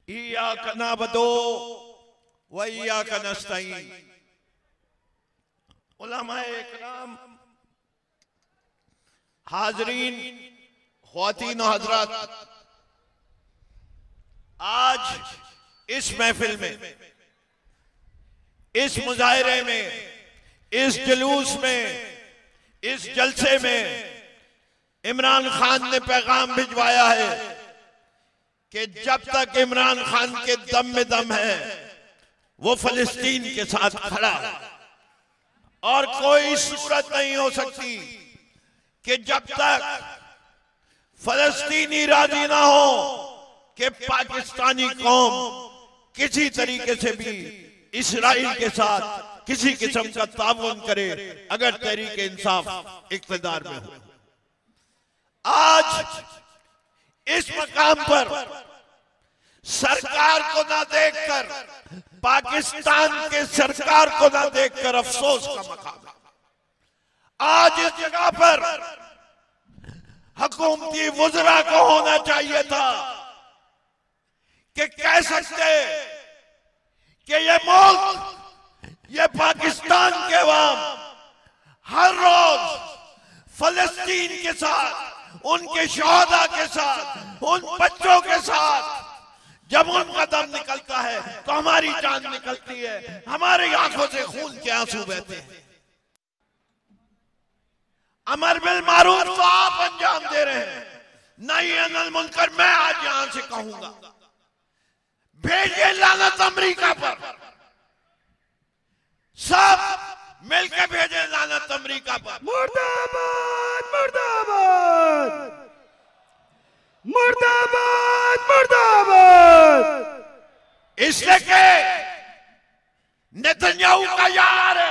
इय्याका नअबुदु व इय्याका नस्तईन। उलमाए इकराम, हाजरीन, ख्वातीन और हजरात, आज इस महफिल में, इस मुजाहिरे में, इस जुलूस में, इस जलसे में इमरान खान ने पैगाम भिजवाया है कि जब तक इमरान खान के दम में दम है वो फलस्तीन के साथ खड़ा है, और कोई सूरत नहीं हो सकती कि जब तक फलस्तीनी राजी ना हो कि पाकिस्तानी कौम किसी तरीके से भी इस्राइल के साथ किसी किस्म का ताउन करे, अगर तहरीक इंसाफ इक़्तिदार में हो। आज इस मकाम पर सरकार को ना देखकर, पाकिस्तान के सरकार को ना देखकर अफसोस का मकाम है। आज इस जगह पर हुकूमती वज़रा को होना चाहिए था कि कह सकते कि ये मुल्क, ये पाकिस्तान के अवाम हर रोज फलस्तीन के साथ, उनके शोहदा के साथ, उन बच्चों के साथ जब उनका दम निकलता है तो हमारी जान निकलती है, हमारी आंखों से खून के आंसू बहते हैं। अमर बिल मारूफ तो आप अंजाम दे रहे हैं, नहीं अनिल मुनकर मैं आज यहां से कहूंगा, भेजिए लानत अमेरिका पर, सब मिलकर भेजे लानत अमेरिका पर। मुर्दाबाद मुर्दाबाद मुर्दाबाद मुर्दाबाद। इसलिए के नेतन्याहू का यार है,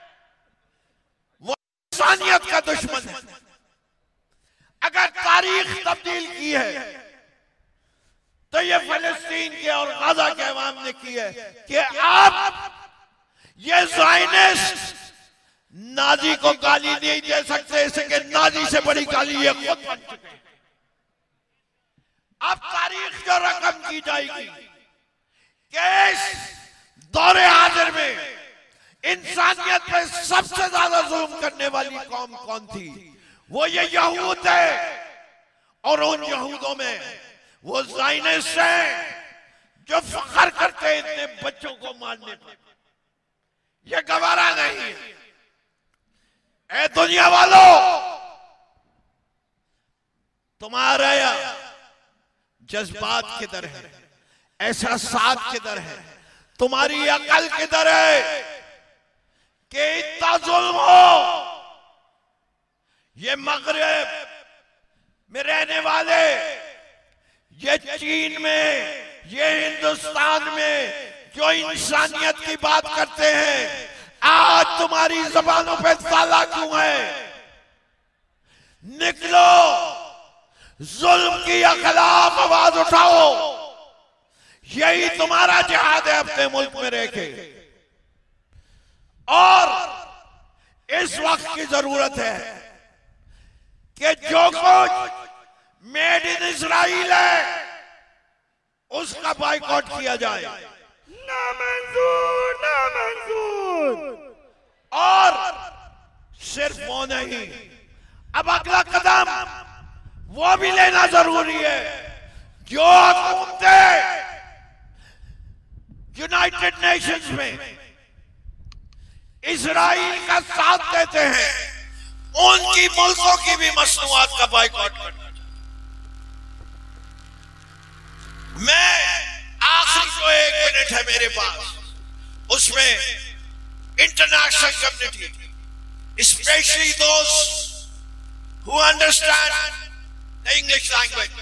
वो इंसानियत का दुश्मन है। अगर तारीख तब्दील की है तो ये फलस्तीन के और गाजा के अवाम ने की है कि आप ये ज़ायनिस्ट नाजी को गाली नहीं दे सकते, इसके नाजी से बड़ी गाली ये खुद बन चुके हैं। अब तारीख जो रकम की जाएगी कि इस दौरे हाजिर में इंसानियत पे सबसे ज्यादा जुल्म करने वाली कौम कौन थी? वो ये यहूद है, और उन यहूदों में वो ज़ायनिस्ट हैं जो फख्र करते हैं इतने बच्चों को मारने पर। ये गवारा नहीं है। ए दुनिया वालों, तुम्हारा जज्बात किधर है, एहसासात किधर है, तुम्हारी अकल किधर है कि इतना जुल्म हो? ये मगरब में रहने वाले, ये चीन में, ये हिंदुस्तान में जो इंसानियत की बात करते हैं, आज तुम्हारी जबानों पे ताला क्यों है? निकलो, जुल्म के खिलाफ आवाज उठाओ। यही तुम्हारा जिहाद है अपने मुल्क में रह के। और इस वक्त की जरूरत है कि जो कुछ मेड इन इजराइल है उसका बाइकआउट किया जाए। ना मंजूर, ना मंजूर। और सिर्फ वो नहीं, अब अगला कदम वो भी लेना जरूरी है। जो हुकूमतें यूनाइटेड नेशंस में इजराइल का साथ देते हैं, उनकी मुल्कों की भी मसनूआत का बाइकआउट करना चाहिए। मैं आखिरी जो 1 मिनट है मेरे पास, उसमें international community, specially those who understand the English language,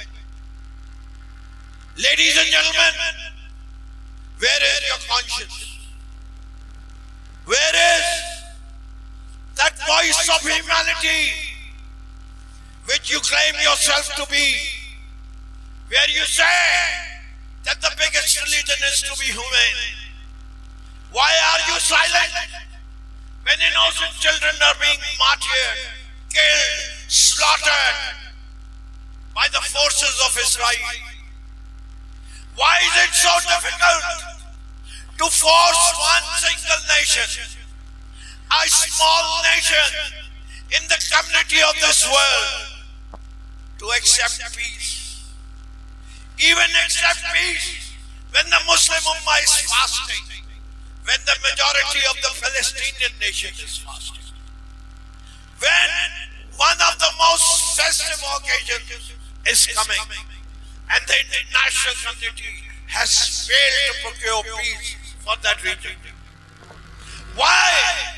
ladies and gentlemen, where is your conscience? Where is that voice of humanity which you claim yourself to be, where you say that the biggest religion is to be humane? Why are you silent when innocent children are being martyred, killed, slaughtered by the forces of Israel? Why is it so difficult to force one single nation, a small nation in the community of this world, to accept peace? Even accept peace when the Muslim Ummah is fasting, when the majority of the Palestinian nation is fasting, when one of the most festive occasions is coming, and the international community has failed to procure peace for that region. Why?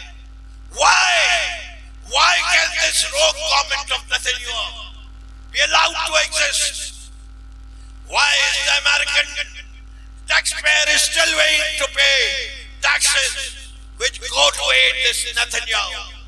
Why can this rogue government of Netanyahu be allowed to exist? Why is the American taxpayer is still waiting to pay taxes which go to aid this Netanyahu?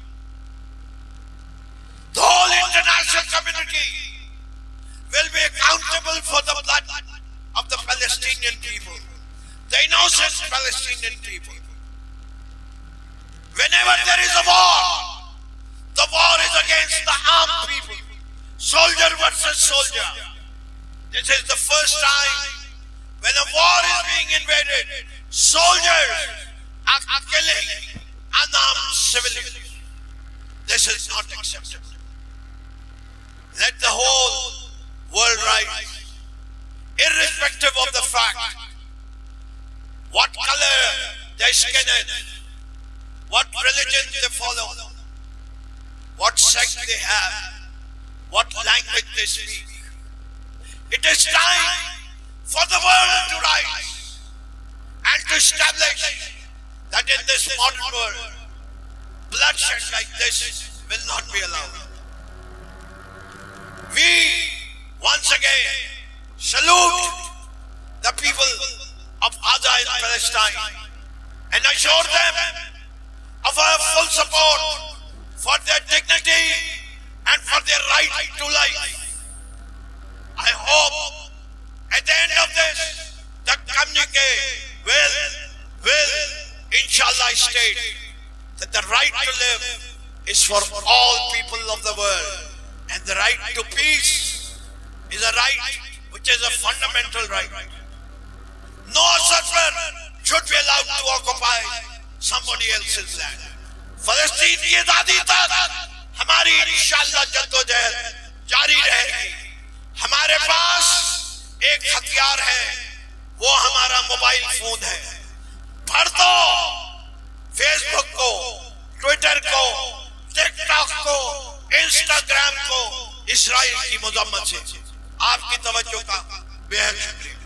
The whole international community will be accountable for the blood of the Palestinian people, the innocent Palestinian people. Whenever there is a war, the war is against the armed people, soldier versus soldier. This is the first time when a war is being invaded, soldiers are killing unarmed civilians. This is not acceptable. Let the whole world rise, irrespective of the fact what color their skin is, what religion they follow, what sect they have, what language they speak. It is time for the world to rise and to establish that in this modern world, bloodshed like this will not be allowed. We once again salute the people of Gaza in Palestine and assure them of our full support for their dignity and for their right to life. I hope at the end of this, the communique will inshallah state that the right to live is for all people of the world, and the right to peace is a right which is a fundamental right. No sufferer should be allowed to occupy somebody else's land. फलस्तीन की आज़ादी तक हमारी इंशाअल्लाह जद्दोजहद जारी रहेगी। हमारे पास एक हथियार है, वो हमारा मोबाइल फोन है। भर दो फेसबुक को, ट्विटर को, टिकटॉक को, इंस्टाग्राम को इस्राइल की मजम्मत से। आपकी तवज्जो का बेहद शुक्रिया।